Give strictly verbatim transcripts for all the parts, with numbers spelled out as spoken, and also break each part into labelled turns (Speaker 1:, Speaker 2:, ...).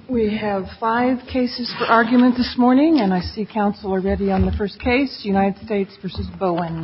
Speaker 1: We have five cases for argument this morning, and I see counsel are ready on the first case, United States v. Bowen.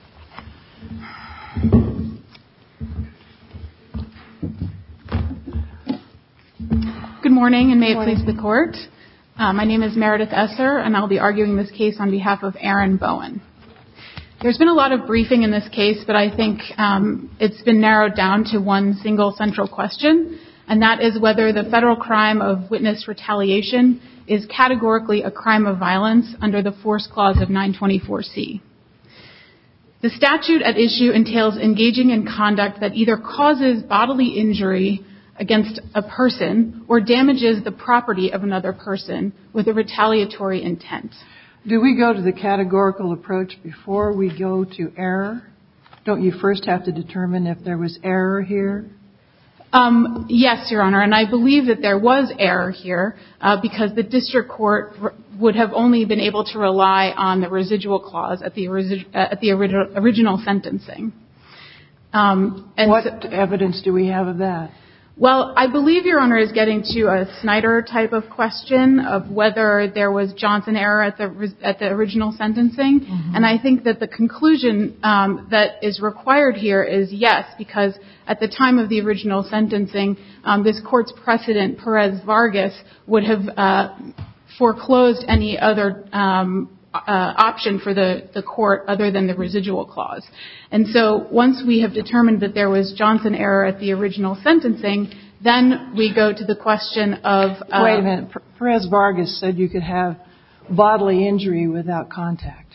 Speaker 2: Good morning, and may it please the Court. Uh, my name is Meredith Esser, and I'll be arguing this case on behalf of Aaron Bowen. There's been a lot of briefing in this case, but I think um, it's been narrowed down to one single central question, and that is whether the federal crime of witness retaliation is categorically a crime of violence under the Force Clause of nine twenty-four C. The statute at issue entails engaging in conduct that either causes bodily injury against a person or damages the property of another person with a retaliatory intent.
Speaker 1: Do we go to the categorical approach before we go to error? Don't you first have to determine if there was error here?
Speaker 2: Um, yes, Your Honor, and I believe that there was error here uh, because the district court r- would have only been able to rely on the residual clause at the, resi- uh, at the ori- original sentencing. Um, and
Speaker 1: what
Speaker 2: so,
Speaker 1: evidence do we have of that?
Speaker 2: Well, I believe Your Honor is getting to a Snyder type of question of whether there was Johnson error at the at the original sentencing, mm-hmm. and I think that the conclusion um, that is required here is yes, because at the time of the original sentencing, um, this court's precedent, Perez-Vargas, would have uh, foreclosed any other um, uh, option for the, the court other than the residual clause. And so once we have determined that there was Johnson error at the original sentencing, then we go to the question of... Uh,
Speaker 1: Wait a minute. Perez-Vargas said you could have bodily injury without contact,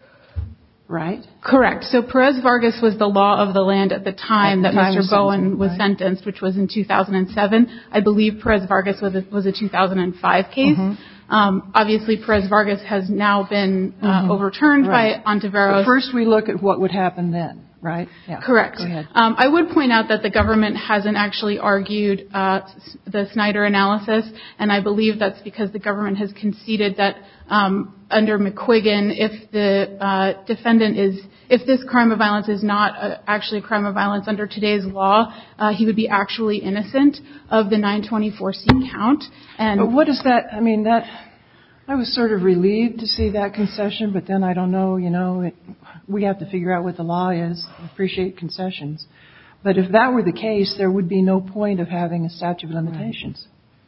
Speaker 1: right?
Speaker 2: Correct. So Perez-Vargas was the law of the land at the time at the that Mister Bowen was right. sentenced, which was in two thousand seven. I believe Perez-Vargas was a, was a two thousand five case. Mm-hmm. Um, obviously, Perez-Vargas has now been uh, mm-hmm. overturned right. by Ontiveros.
Speaker 1: But first, we look at what would happen then, right?
Speaker 2: Yeah. Correct.
Speaker 1: Go ahead.
Speaker 2: Um, I would point out that the government hasn't actually argued uh, the Snyder analysis, and I believe that's because the government has conceded that um, under McQuiggan, if the uh, defendant is, if this crime of violence is not a, actually a crime of violence under today's law, uh, he would be actually innocent of the nine twenty-four C count. And
Speaker 1: but what is that? I mean, that I was sort of relieved to see that concession, but then I don't know, you know, it, we have to figure out what the law is. I appreciate concessions. But if that were the case, there would be no point of having a statute of limitations.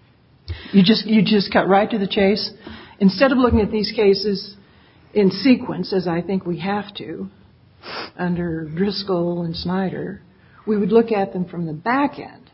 Speaker 1: You just, you just cut right to the chase. Instead of looking at these cases in sequence, as I think we have to, under Driscoll and Snyder, we would look at them from the back end,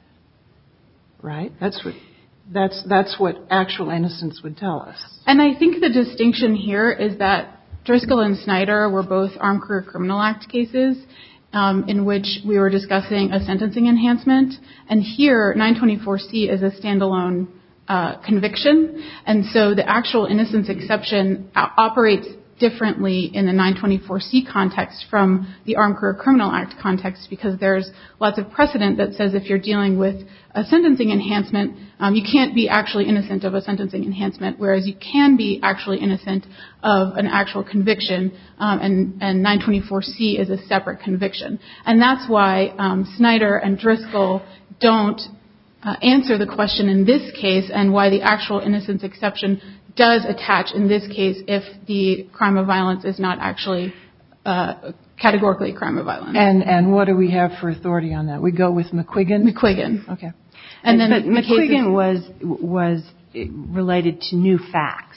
Speaker 1: right? That's what that's that's what actual innocence would tell us.
Speaker 2: And I think the distinction here is that Driscoll and Snyder were both Armed Career Criminal Act cases um, in which we were discussing a sentencing enhancement, and here nine twenty-four C is a standalone uh, conviction, and so the actual innocence exception operates differently in the nine twenty-four C context from the Armed Career Criminal Act context, because there's lots of precedent that says if you're dealing with a sentencing enhancement, um, you can't be actually innocent of a sentencing enhancement, whereas you can be actually innocent of an actual conviction, um, and, and nine twenty-four C is a separate conviction. And that's why um, Snyder and Driscoll don't uh, answer the question in this case, and why the actual innocence exception does attach in this case if the crime of violence is not actually uh, categorically a crime of violence.
Speaker 1: And and what do we have for authority on that? We go with McQuiggan?
Speaker 2: McQuiggan.
Speaker 1: Okay.
Speaker 3: And then but the McQuiggan was was related to new facts,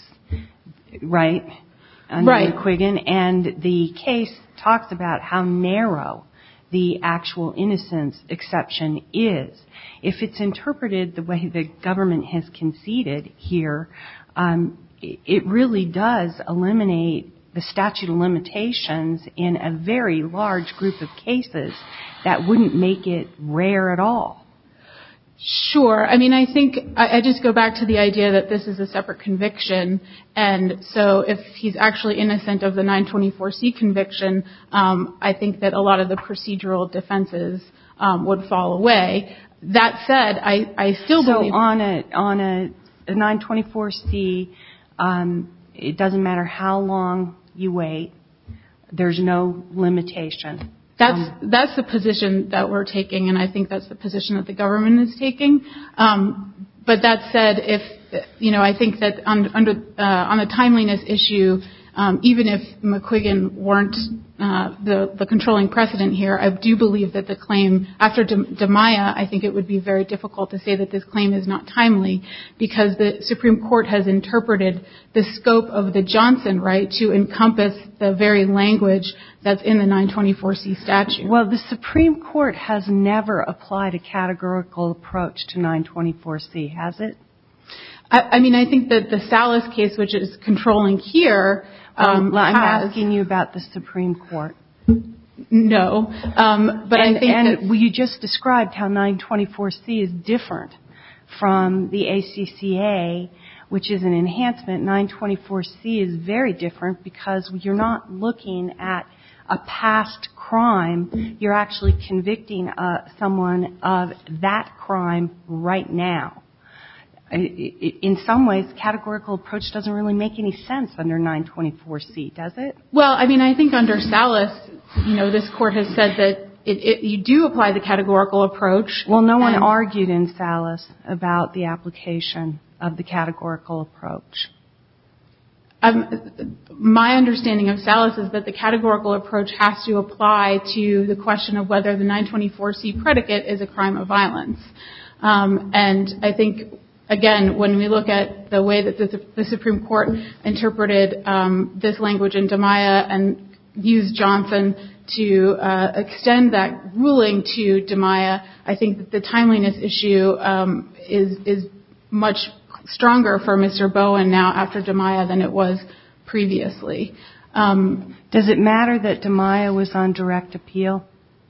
Speaker 3: right? Under
Speaker 2: right.
Speaker 3: McQuiggan, and the case talks about how narrow the actual innocence exception is. If it's interpreted the way the government has conceded here, Um, it really does eliminate the statute of limitations in a very large group of cases that wouldn't make it rare at all.
Speaker 2: Sure. I mean, I think I, I just go back to the idea that this is a separate conviction, and so if he's actually innocent of the nine twenty-four C conviction, um, I think that a lot of the procedural defenses um, would fall away. That said, I, I still
Speaker 3: so
Speaker 2: believe...
Speaker 3: So on a, on a The nine twenty-four C, um, it doesn't matter how long you wait. There's no limitation.
Speaker 2: That's um, that's the position that we're taking, and I think that's the position that the government is taking. Um, but that said, if, you know, I think that on, under, uh, on the timeliness issue, um, even if McQuiggan weren't uh, the, the controlling precedent here, I do believe that the claim, after DiMaia, I think it would be very difficult to say that this claim is not timely because the Supreme Court has interpreted the scope of the Johnson right to encompass the very language that's in the nine twenty-four C statute.
Speaker 3: Well, the Supreme Court has never applied a categorical approach to nine twenty-four C, has it?
Speaker 2: I, I mean, I think that the Salas case, which is controlling here, um,
Speaker 3: well, I'm
Speaker 2: has,
Speaker 3: asking you about the Supreme Court.
Speaker 2: No, um, but
Speaker 3: and,
Speaker 2: I think
Speaker 3: and
Speaker 2: that
Speaker 3: well, you just described how nine twenty-four C is different from the A C C A, which is an enhancement. nine twenty-four C is very different because you're not looking at a past crime. You're actually convicting uh, someone of that crime right now. In some ways, categorical approach doesn't really make any sense under nine twenty-four C, does it?
Speaker 2: Well, I mean, I think under Salas, you know, this court has said that it, it, you do apply the categorical approach.
Speaker 3: Well, no one argued in Salas about the application of the categorical approach.
Speaker 2: Um, my understanding of Salas is that the categorical approach has to apply to the question of whether the nine twenty-four C predicate is a crime of violence. Um, and I think, again, when we look at the way that the, the Supreme Court interpreted um, this language in DiMaia and used Johnson to uh, extend that ruling to DiMaia, I think that the timeliness issue um, is is much stronger for Mister Bowen now after DiMaia than it was previously. Um,
Speaker 3: Does it matter that DiMaia was on direct appeal?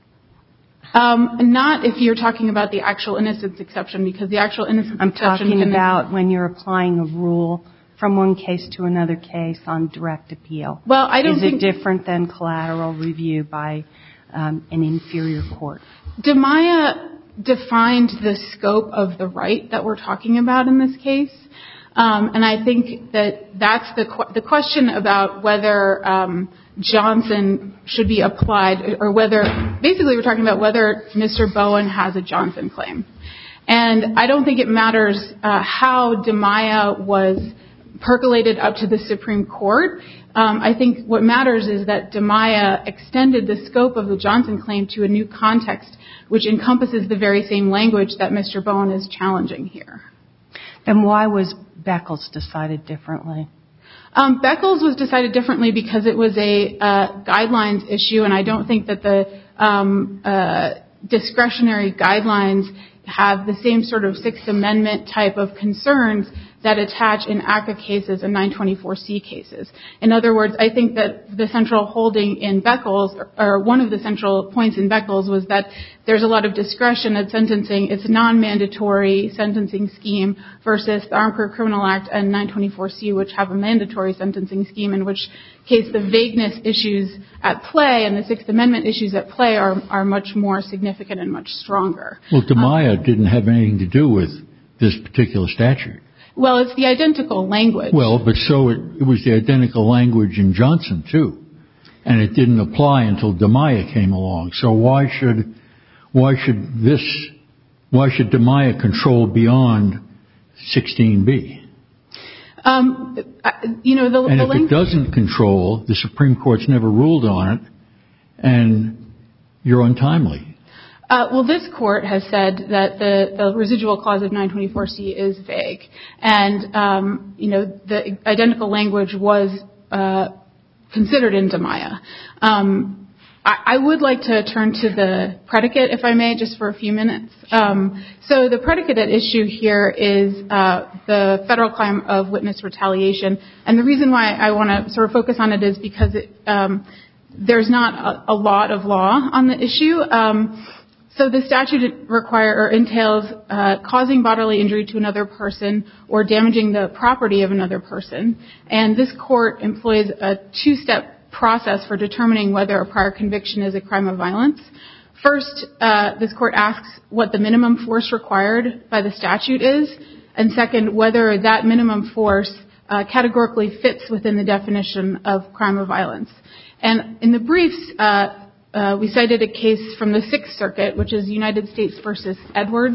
Speaker 2: Um, not if you're talking about the actual innocence exception, because the actual innocence
Speaker 3: I'm
Speaker 2: exception...
Speaker 3: I'm talking
Speaker 2: can,
Speaker 3: about when you're applying a rule from one case to another case on direct appeal.
Speaker 2: Well, I don't
Speaker 3: Is
Speaker 2: think...
Speaker 3: it different than collateral review by um, an inferior court?
Speaker 2: DiMaia defined the scope of the right that we're talking about in this case. Um, and I think that that's the qu- the question about whether um, Johnson should be applied, or whether, basically we're talking about whether Mister Bowen has a Johnson claim. And I don't think it matters uh, how DiMaia was percolated up to the Supreme Court. Um, I think what matters is that DiMaia extended the scope of the Johnson claim to a new context, which encompasses the very same language that Mister Bowen is challenging here.
Speaker 3: And why was Beckles decided differently?
Speaker 2: Um, Beckles was decided differently because it was a uh, guidelines issue, and I don't think that the um, uh, discretionary guidelines have the same sort of Sixth Amendment type of concerns that attach in A C C A cases and nine twenty-four C cases. In other words, I think that the central holding in Beckles, or one of the central points in Beckles, was that there's a lot of discretion at sentencing. It's a non-mandatory sentencing scheme versus the Armed Career Criminal Act and nine twenty-four C, which have a mandatory sentencing scheme, in which case the vagueness issues at play and the Sixth Amendment issues at play are, are much more significant and much stronger.
Speaker 4: Well, DiMaia
Speaker 2: um,
Speaker 4: didn't have anything to do with this particular statute.
Speaker 2: Well, it's the identical language.
Speaker 4: Well, but so it, it was the identical language in Johnson, too. And it didn't apply until DiMaia came along. So why should why should this, why should DiMaia control beyond sixteen B?
Speaker 2: Um, you know, the,
Speaker 4: and
Speaker 2: the
Speaker 4: if
Speaker 2: lang-
Speaker 4: it doesn't control, the Supreme Court's never ruled on it, and you're untimely.
Speaker 2: Uh, well, this court has said that the, the residual clause of nine twenty-four C is vague. And, um, you know, the identical language was uh, considered in DiMaia. Um, I, I would like to turn to the predicate, if I may, just for a few minutes. Um, so the predicate at issue here is uh, the federal crime of witness retaliation. And the reason why I want to sort of focus on it is because it, um, there's not a, a lot of law on the issue. Um, So the statute require or entails uh, causing bodily injury to another person or damaging the property of another person. And this court employs a two-step process for determining whether a prior conviction is a crime of violence. First, uh, this court asks what the minimum force required by the statute is. And second, whether that minimum force uh, categorically fits within the definition of crime of violence. And in the briefs, uh, Uh, we cited a case from the Sixth Circuit, which is United States versus Edwards.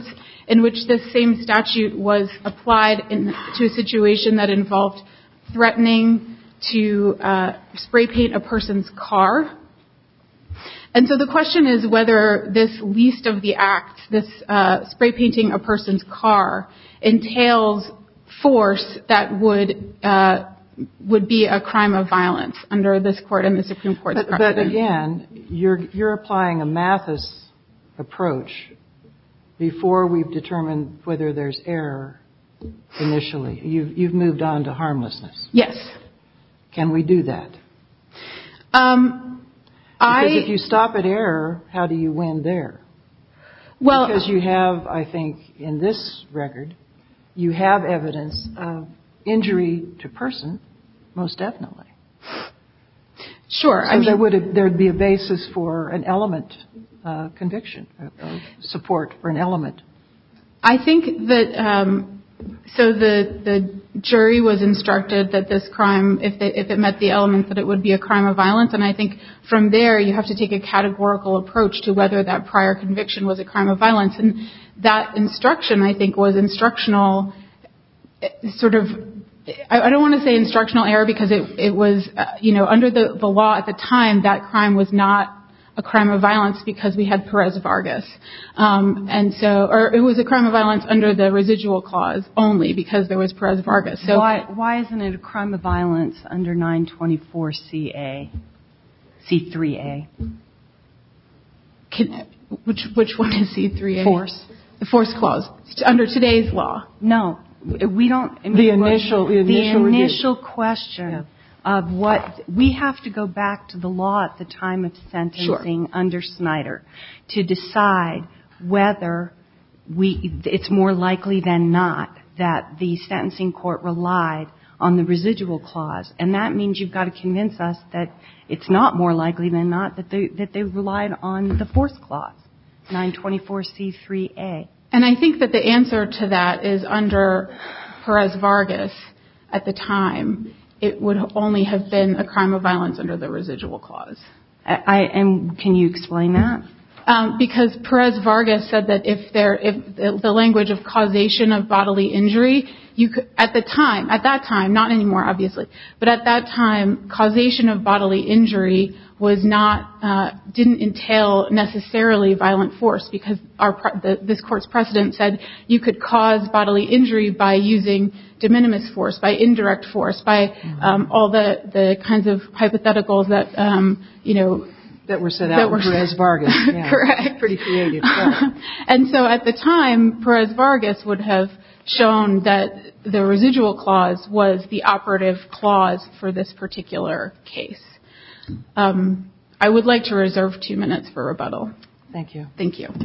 Speaker 2: in which this same statute was applied in, to a situation that involved threatening to uh, spray paint a person's car. And so the question is whether this least of the acts, this uh, spray painting a person's car, entails force that would uh, would be a crime of violence under this court and the Supreme Court's
Speaker 1: but,
Speaker 2: precedent.
Speaker 1: But again, you're you're applying a Mathis approach before we've determined whether there's error initially. You've you've moved on to harmlessness.
Speaker 2: Yes.
Speaker 1: Can we do that?
Speaker 2: Um,
Speaker 1: because
Speaker 2: I,
Speaker 1: if you stop at error, how do you win there?
Speaker 2: Well,
Speaker 1: because you have, I think, in this record, you have evidence of injury to person, most definitely.
Speaker 2: Sure.
Speaker 1: So
Speaker 2: I mean,
Speaker 1: there would there'd be a basis for an element uh, conviction, uh, support for an element.
Speaker 2: I think that um, so the the jury was instructed that this crime, if they, if it met the elements, that it would be a crime of violence. And I think from there you have to take a categorical approach to whether that prior conviction was a crime of violence. And that instruction, I think, was instructional, sort of. I don't want to say instructional error because it it was, uh, you know, under the the law at the time that crime was not a crime of violence because we had Perez-Vargas. Um, and so, or it was a crime of violence under the residual clause only because there was Perez-Vargas. So
Speaker 3: why, why isn't it a crime of violence under nine twenty-four C A, C three A?
Speaker 2: Can, which, which one is C three A?
Speaker 3: Force.
Speaker 2: The force clause. Under today's law.
Speaker 3: No, we don't. I mean,
Speaker 1: the initial, the initial,
Speaker 3: the initial question. Yeah. Of what we have to go back to the law at the time of sentencing sure. under Snyder to decide whether we it's more likely than not that the sentencing court relied on the residual clause, and that means you've got to convince us that it's not more likely than not that they that they relied on the force clause, nine twenty-four C three A.
Speaker 2: And I think that the answer to that is under Perez-Vargas at the time. It would only have been a crime of violence under the residual clause.
Speaker 3: I, and can you explain that?
Speaker 2: Um, because Perez-Vargas said that if there, if the, the language of causation of bodily injury, you could, at the time, at that time, not anymore, obviously, but at that time, causation of bodily injury was not, uh, didn't entail necessarily violent force because our, the, this court's precedent said you could cause bodily injury by using de minimis force, by indirect force, by um, all the, the kinds of hypotheticals that, um, you know,
Speaker 1: that were set out in Perez-Vargas. Yeah,
Speaker 2: correct.
Speaker 1: Pretty creative stuff.
Speaker 2: And so at the time, Perez-Vargas would have shown that the residual clause was the operative clause for this particular case. Um, I would like to reserve two minutes for rebuttal.
Speaker 1: Thank you.
Speaker 2: Thank you.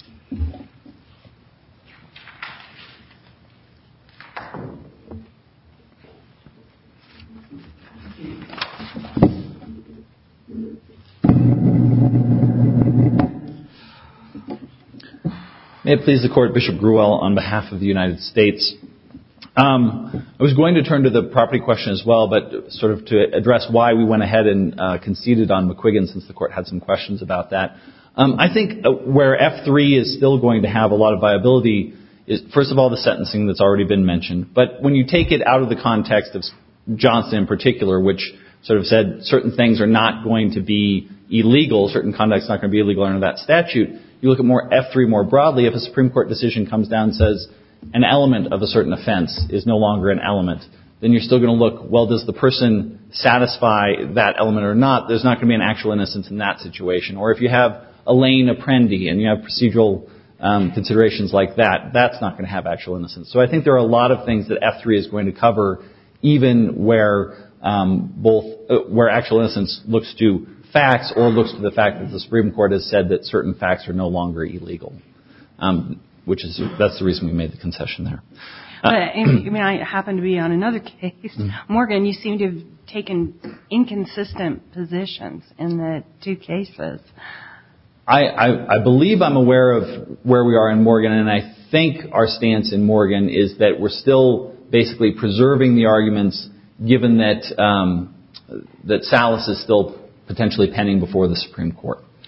Speaker 5: May it please the Court, Bishop Gruel on behalf of the United States. Um, I was going to turn to the property question as well, but sort of to address why we went ahead and uh, conceded on McQuiggan since the Court had some questions about that. Um, I think uh, where F three is still going to have a lot of viability is, first of all, the sentencing that's already been mentioned. But when you take it out of the context of Johnson in particular, which sort of said certain things are not going to be illegal, certain conduct's not going to be illegal under that statute, you look at more F three more broadly. If a Supreme Court decision comes down and says an element of a certain offense is no longer an element, then you're still going to look, well, does the person satisfy that element or not? There's not going to be an actual innocence in that situation. Or if you have a lane apprendi and you have procedural um, considerations like that, that's not going to have actual innocence. So I think there are a lot of things that F three is going to cover, even where um, both uh, where actual innocence looks to facts or looks to the fact that the Supreme Court has said that certain facts are no longer illegal, um, which is that's the reason we made the concession there. Uh,
Speaker 3: but, I mean, I happen to be on another case. Mm-hmm. Morgan, you seem to have taken inconsistent positions in the two cases.
Speaker 5: I, I, I believe I'm aware of where we are in Morgan, and I think our stance in Morgan is that we're still basically preserving the arguments, given that um, that Salas is still potentially pending before the Supreme Court.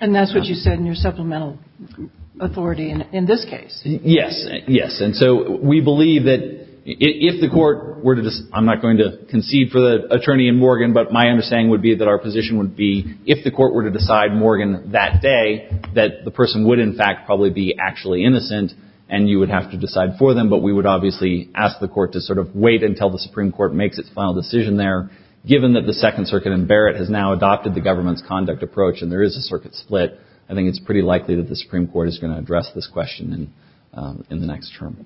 Speaker 1: And that's what you said in your supplemental authority in, in this case.
Speaker 5: Yes, yes. And so we believe that if the court were to, dis- I'm not going to concede for the attorney in Morgan, but my understanding would be that our position would be, if the court were to decide Morgan that day, that the person would in fact probably be actually innocent, and you would have to decide for them. But we would obviously ask the court to sort of wait until the Supreme Court makes its final decision there. Given that the Second Circuit in Barrett has now adopted the government's conduct approach, and there is a circuit split, I think it's pretty likely that the Supreme Court is going to address this question in um, in the next term.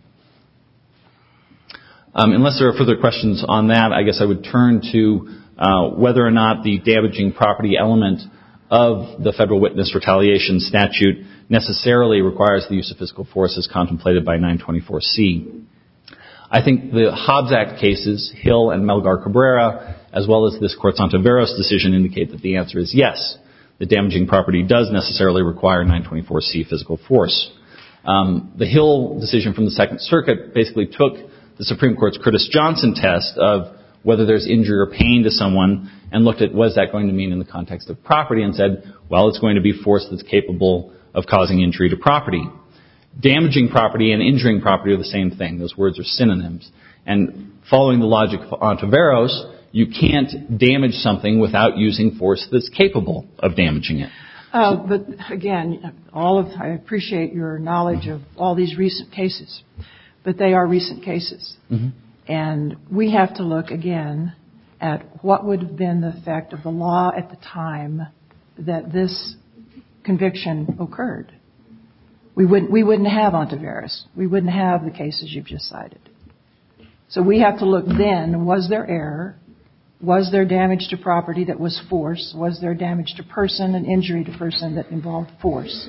Speaker 5: Um, unless there are further questions on that, I guess I would turn to uh, whether or not the damaging property element of the federal witness retaliation statute necessarily requires the use of physical force as contemplated by nine twenty-four C. I think the Hobbs Act cases, Hill and Melgar Cabrera, as well as this Court's Ontiveros decision, indicate that the answer is yes. The damaging property does necessarily require nine twenty-four C physical force. Um, the Hill decision from the Second Circuit basically took the Supreme Court's Curtis Johnson test of whether there's injury or pain to someone and looked at what is that going to mean in the context of property and said, well, it's going to be force that's capable of causing injury to property. Damaging property and injuring property are the same thing. Those words are synonyms. And following the logic of Ontiveros, you can't damage something without using force that's capable of damaging it.
Speaker 1: Uh, but again, all of I appreciate your knowledge of all these recent cases, but they are recent cases.
Speaker 5: Mm-hmm.
Speaker 1: And we have to look again at what would have been the effect of the law at the time that this conviction occurred. We wouldn't, we wouldn't have Ontiveros. We wouldn't have the cases you've just cited. So we have to look then, was there error? Was there damage to property that was force? Was there damage to person and injury to person that involved force?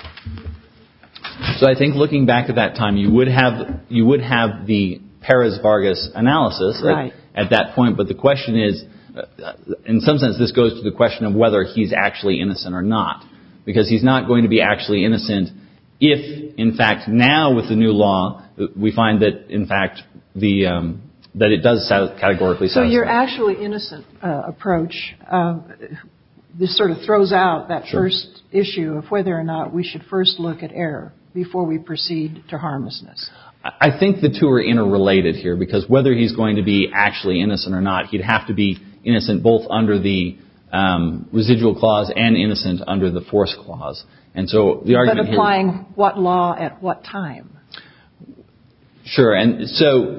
Speaker 5: Mm-hmm. So I think looking back at that time, you would have you would have the Perez-Vargas analysis
Speaker 1: right.
Speaker 5: at, at that point. But the question is, uh, in some sense, this goes to the question of whether he's actually innocent or not. Because he's not going to be actually innocent if, in fact, now with the new law, we find that, in fact, the um, that it does categorically satisfy.
Speaker 1: So your actually innocent uh, approach, uh, this sort of throws out that
Speaker 5: sure.
Speaker 1: first issue of whether or not we should first look at error before we proceed to harmlessness.
Speaker 5: I think the two are interrelated here, because whether he's going to be actually innocent or not, he'd have to be innocent both under the um, residual clause and innocent under the force clause. And so the argument
Speaker 1: But applying
Speaker 5: here,
Speaker 1: what law at what time?
Speaker 5: Sure. And so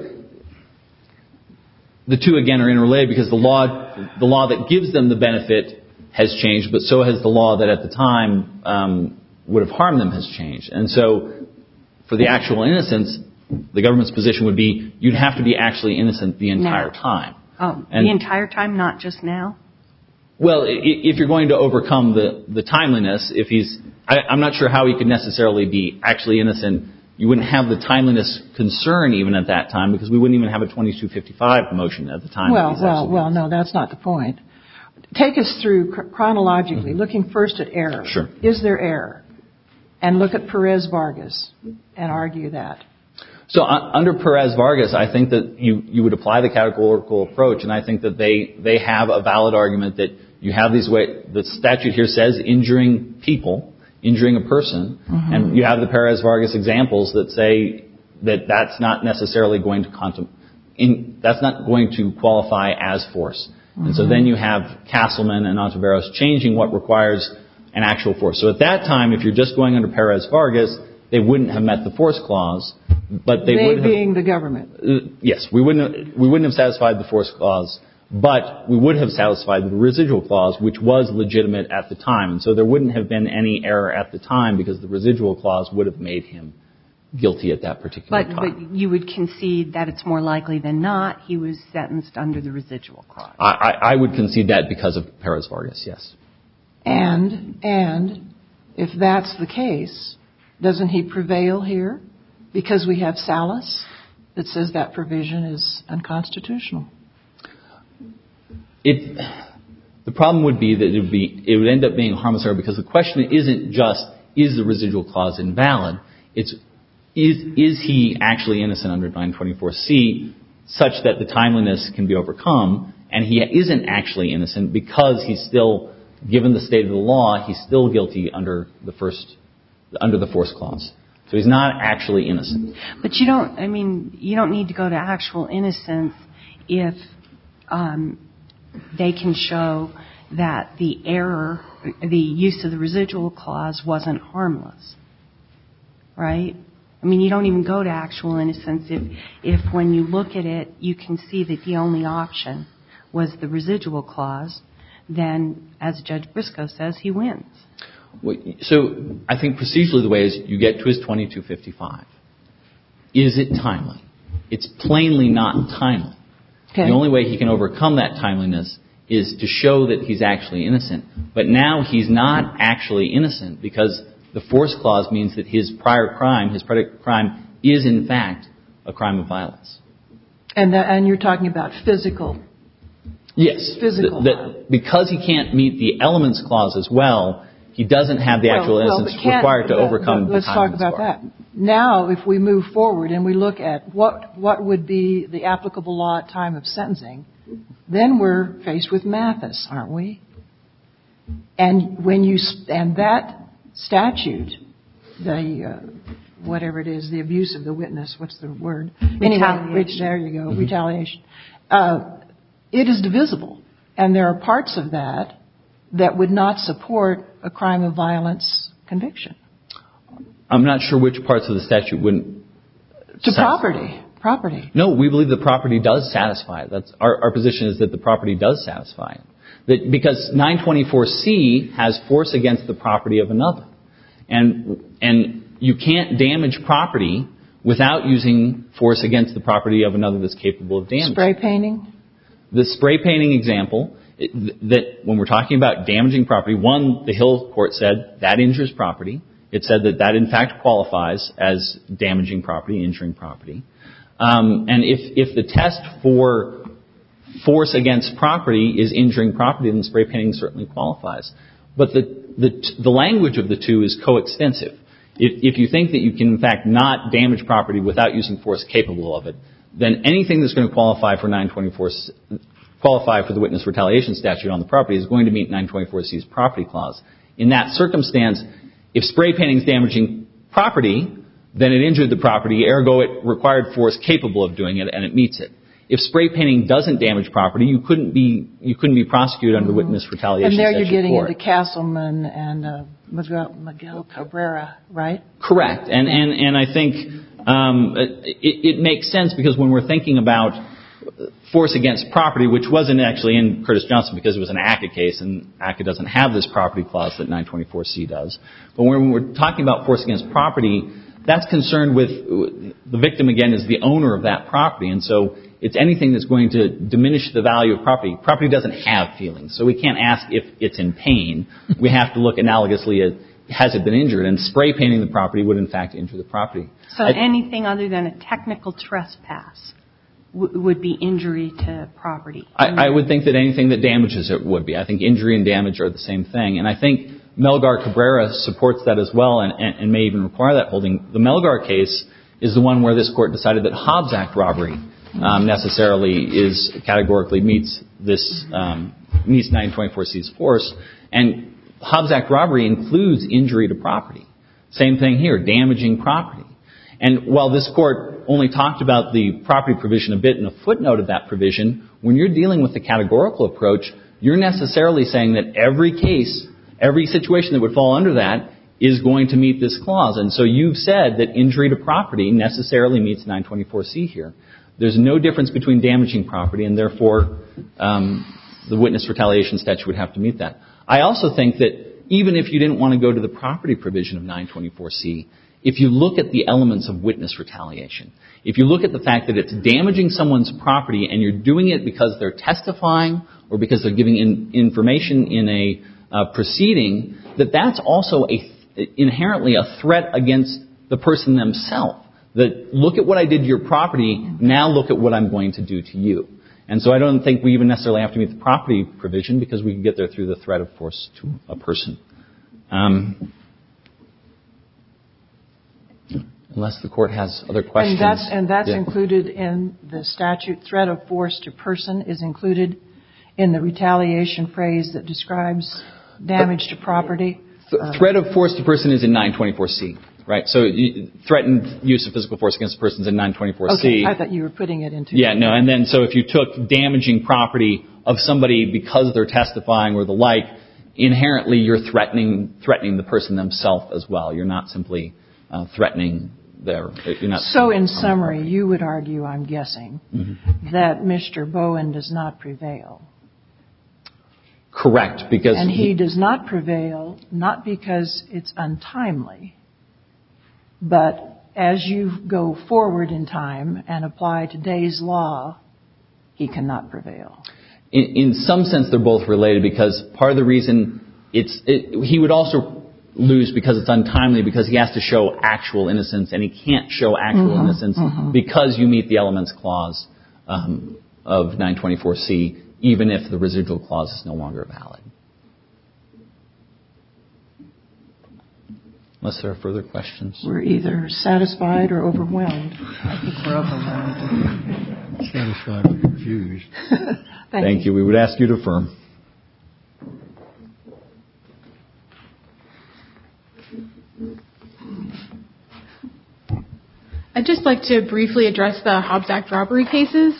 Speaker 5: the two, again, are interrelated because the law, the law that gives them the benefit has changed, but so has the law that at the time um, would have harmed them has changed. And so for the actual innocence, the government's position would be you'd have to be actually innocent the entire
Speaker 3: now.
Speaker 5: time.
Speaker 3: Oh,
Speaker 5: and,
Speaker 3: the entire time, not just now?
Speaker 5: Well, if you're going to overcome the, the timeliness, if he's, I, I'm not sure how he could necessarily be actually innocent. You wouldn't have the timeliness concern even at that time because we wouldn't even have a twenty-two fifty-five motion at the time.
Speaker 1: Well, well, well, no, that's not the point. Take us through cr- chronologically, mm-hmm. looking first at error.
Speaker 5: Sure.
Speaker 1: Is there error? And look at Perez-Vargas and argue that.
Speaker 5: So uh, under Perez-Vargas, I think that you, you would apply the categorical approach, and I think that they, they have a valid argument that you have these way. The statute here says injuring people, injuring a person, mm-hmm. and you have the Perez-Vargas examples that say that that's not necessarily going to contem- in, that's not going to qualify as force. Mm-hmm. And so then you have Castleman and Ontiveros changing what requires an actual force. So at that time, if you're just going under Perez-Vargas, they wouldn't have met the force clause, but they,
Speaker 1: they
Speaker 5: would have,
Speaker 1: being the government.
Speaker 5: Uh, yes, we wouldn't have, we wouldn't have satisfied the force clause, but we would have satisfied the residual clause, which was legitimate at the time. And so there wouldn't have been any error at the time because the residual clause would have made him guilty at that particular
Speaker 3: but,
Speaker 5: time.
Speaker 3: But you would concede that it's more likely than not he was sentenced under the residual clause.
Speaker 5: I, I, I would concede that because of Perez-Vargas, yes.
Speaker 1: And, and if that's the case, doesn't he prevail here? Because we have Salas that says that provision is unconstitutional.
Speaker 5: It, the problem would be that it would be it would end up being harmless error because the question isn't just is the residual clause invalid. It's is is he actually innocent under nine twenty-four C such that the timeliness can be overcome, and he isn't actually innocent because he's still given the state of the law, he's still guilty under the first, under the force clause. So he's not actually innocent.
Speaker 3: But you don't, I mean, you don't need to go to actual innocence if um, they can show that the error, the use of the residual clause wasn't harmless, right? I mean, you don't even go to actual innocence if, if when you look at it, you can see that the only option was the residual clause, then, as Judge Briscoe says, he wins.
Speaker 5: So I think procedurally the way is you get to his twenty-two fifty-five. Is it timely? It's plainly not timely. Okay. The only way he can overcome that timeliness is to show that he's actually innocent. But now he's not actually innocent because the force clause means that his prior crime, his predicate crime, is in fact a crime of violence.
Speaker 1: And that, and you're talking about physical.
Speaker 5: Yes.
Speaker 1: Physical.
Speaker 5: The, the, because he can't meet the elements clause as well, he doesn't have the actual well, innocence well, required to
Speaker 1: but,
Speaker 5: overcome
Speaker 1: but let's
Speaker 5: the
Speaker 1: talk about
Speaker 5: bar.
Speaker 1: that. Now, if we move forward and we look at what what would be the applicable law at time of sentencing, then we're faced with Mathis, aren't we? And when you and that statute, the uh, whatever it is, the abuse of the witness, what's the word?
Speaker 3: Retaliation.
Speaker 1: Anyway, there you go, mm-hmm. retaliation. Uh, it is divisible, and there are parts of that that would not support a crime of violence conviction.
Speaker 5: I'm not sure which parts of the statute wouldn't.
Speaker 1: To property. Property.
Speaker 5: No, we believe the property does satisfy it. That's our, our position is that the property does satisfy it. That because nine twenty-four C has force against the property of another. And and you can't damage property without using force against the property of another that's capable of damage.
Speaker 1: Spray painting?
Speaker 5: The spray painting example, it, that when we're talking about damaging property, one, the Hill court said that injures property. It said that that in fact qualifies as damaging property, injuring property. Um, and if, if the test for force against property is injuring property, then spray painting certainly qualifies. But the, the, the language of the two is coextensive. If, if you think that you can in fact not damage property without using force capable of it, then anything that's going to qualify for nine twenty-four, qualify for the witness retaliation statute on the property is going to meet nine twenty-four C's property clause. In that circumstance, if spray painting is damaging property, then it injured the property, ergo it required force capable of doing it, and it meets it. If spray painting doesn't damage property, you couldn't be you couldn't be prosecuted under the witness retaliation statute.
Speaker 1: And there you're getting
Speaker 5: court.
Speaker 1: into Castleman and uh, Miguel, Miguel Cabrera, right?
Speaker 5: Correct. And and and I think um, it, it makes sense because when we're thinking about force against property, which wasn't actually in Curtis Johnson because it was an A C C A case, and A C C A doesn't have this property clause that nine twenty-four C does. But when we're talking about force against property, that's concerned with the victim, again, is the owner of that property. And so it's anything that's going to diminish the value of property. Property doesn't have feelings, so we can't ask if it's in pain. We have to look analogously at has it been injured, and spray painting the property would in fact injure the property.
Speaker 3: So
Speaker 5: I,
Speaker 3: anything other than a technical trespass w- would be injury to property?
Speaker 5: I, I would think that anything that damages it would be. I think injury and damage are the same thing. And I think Melgar Cabrera supports that as well and, and, and may even require that holding. The Melgar case is the one where this court decided that Hobbs Act robbery um, necessarily is categorically meets this um, meets nine twenty-four C's force. And Hobbs Act robbery includes injury to property. Same thing here, damaging property. And while this court only talked about the property provision a bit in a footnote of that provision, when you're dealing with the categorical approach, you're necessarily saying that every case, every situation that would fall under that is going to meet this clause. And so you've said that injury to property necessarily meets nine twenty-four C here. There's no difference between damaging property, and therefore um, the witness retaliation statute would have to meet that. I also think that even if you didn't want to go to the property provision of nine twenty-four C, if you look at the elements of witness retaliation, if you look at the fact that it's damaging someone's property and you're doing it because they're testifying or because they're giving in information in a uh, proceeding, that that's also a inherently a threat against the person themselves. That look at what I did to your property, now look at what I'm going to do to you. And so I don't think we even necessarily have to meet the property provision because we can get there through the threat of force to a person. Um, unless the court has other questions.
Speaker 1: And that's, and that's
Speaker 5: yeah.
Speaker 1: included in the statute. Threat of force to person is included in the retaliation phrase that describes damage to property.
Speaker 5: Th-
Speaker 1: uh,
Speaker 5: threat of force to person is in nine twenty-four C, right? So you, threatened use of physical force against a person is in nine twenty-four C.
Speaker 1: Okay, I thought you were putting it into...
Speaker 5: Yeah, no, and then so if you took damaging property of somebody because they're testifying or the like, inherently you're threatening threatening the person themselves as well. You're not simply uh, threatening their... You're not
Speaker 1: So in summary, you would argue, I'm guessing,
Speaker 5: mm-hmm.
Speaker 1: that Mister Bowen does not prevail.
Speaker 5: Correct, because...
Speaker 1: And he does not prevail, not because it's untimely, but as you go forward in time and apply today's law, he cannot prevail.
Speaker 5: In, in some sense, they're both related because part of the reason it's... It, he would also lose because it's untimely because he has to show actual innocence, and he can't show actual
Speaker 1: mm-hmm,
Speaker 5: innocence
Speaker 1: mm-hmm.
Speaker 5: because you meet the elements clause um, of nine twenty-four C, even if the residual clause is no longer valid. Unless there are further questions.
Speaker 1: We're either satisfied or overwhelmed.
Speaker 3: I think we're overwhelmed.
Speaker 4: Satisfied or confused.
Speaker 1: Thank,
Speaker 5: Thank you. We would ask you to affirm.
Speaker 2: I'd just like to briefly address the Hobbs Act robbery cases.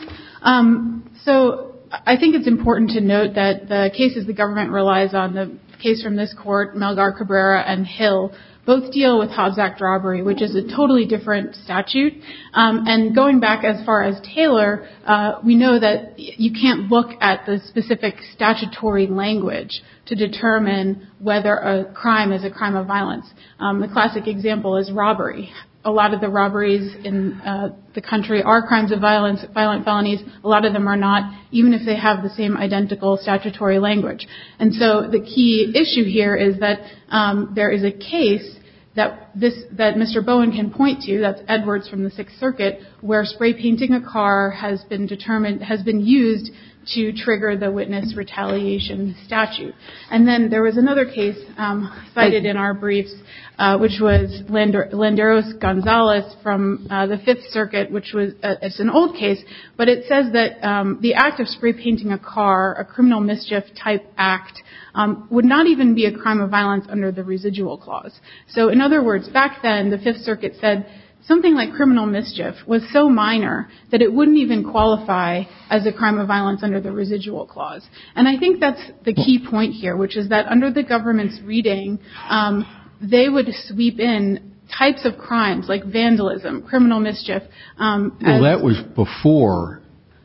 Speaker 2: Um, so I think it's important to note that the cases the government relies on, the case from this court, Melgar Cabrera and Hill, both deal with Hobbs Act robbery, which is a totally different statute. Um, and going back as far as Taylor, uh, we know that you can't look at the specific statutory language to determine whether a crime is a crime of violence. Um, the classic example is robbery. A lot of the robberies in uh, the country are crimes of violence, violent felonies. A lot of them are not, even if they have the same identical statutory language. And so the key issue here is that um, there is a case that this that Mister Bowen can point to, that's Edwards from the Sixth Circuit, where spray painting a car has been determined, has been used to trigger the witness retaliation statute. And then there was another case um, cited in our briefs, uh, which was Lander, Landeros Gonzalez from uh, the Fifth Circuit, which was uh, it's an old case, but it says that um, the act of spray painting a car, a criminal mischief type act, um, would not even be a crime of violence under the residual clause. So in other words, back then the Fifth Circuit said something like criminal mischief was so minor that it wouldn't even qualify as a crime of violence under the residual clause. And I think that's the key point here, which is that under the government's reading, um, they would sweep in types of crimes like vandalism, criminal mischief. Um,
Speaker 4: well,
Speaker 2: as,
Speaker 4: that was before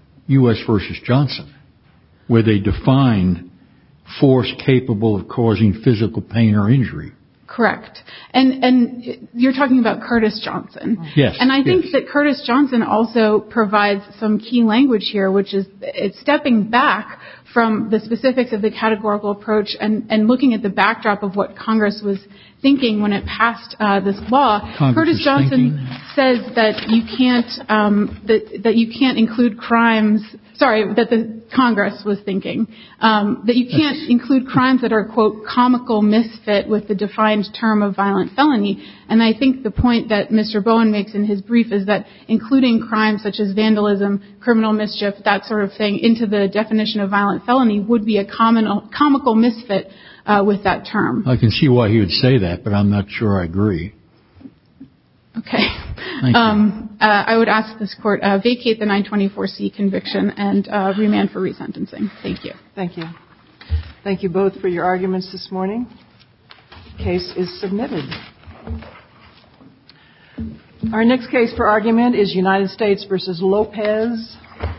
Speaker 4: U S versus Johnson, where they defined force capable of causing physical pain or injury.
Speaker 2: Correct. And and you're talking about Curtis Johnson.
Speaker 4: Yes.
Speaker 2: And I think
Speaker 4: yes.
Speaker 2: that Curtis Johnson also provides some key language here, which is it's stepping back from the specifics of the categorical approach and, and looking at the backdrop of what Congress was thinking when it passed uh, this law.
Speaker 4: Congress
Speaker 2: Curtis Johnson
Speaker 4: thinking.
Speaker 2: says that you can't um, that that you can't include crimes. Sorry, that the Congress was thinking um, that you can't That's, include crimes that are, quote, comical misfit with the defined term of violent felony. And I think the point that Mister Bowen makes in his brief is that including crimes such as vandalism, criminal mischief, that sort of thing, into the definition of violent felony would be a common, comical misfit uh, with that term.
Speaker 4: I can see why he would say that, but I'm not sure I agree.
Speaker 2: Okay.
Speaker 4: Thank
Speaker 2: Um, uh, I would ask this court uh, vacate the nine twenty-four C conviction and uh, remand for resentencing. Thank you.
Speaker 1: Thank you. Thank you both for your arguments this morning. Case is submitted. Our next case for argument is United States versus Lopez.